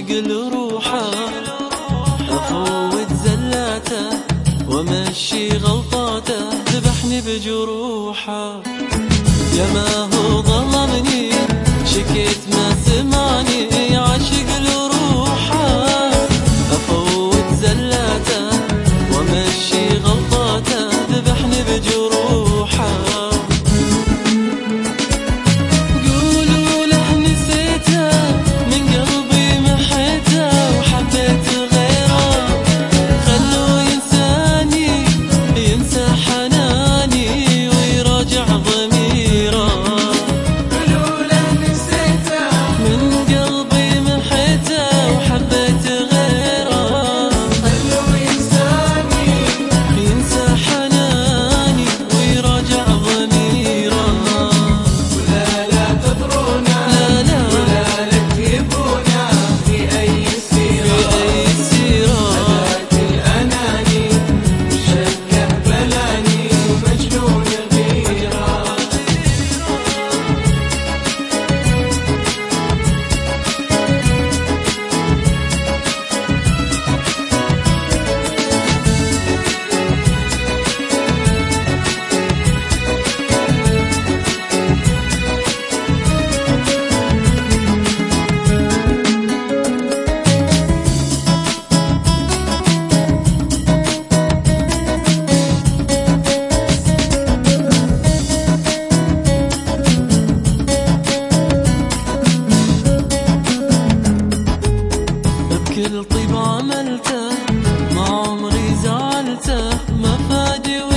عاشق لروحه، افوت زلاته وامشي غلطاته، ذبحني بجروحه. يا ما هو ظلمني شكيت ما سمعني، عاشق لروحه افوت زلاته وامشي غلطاته، ذبحني بجروحه. قولوا له نسيته من قلبي محيته وحبيت غيره، خلوه ينساني ينسى حناني ويراجع ضميره. قولوا له نسيته من قلبي محيته وحبيت غيره، خلوه ينساني ينسى حناني ويراجع ضميره. كل طيب عملته ما عمري زعلته، ما فادي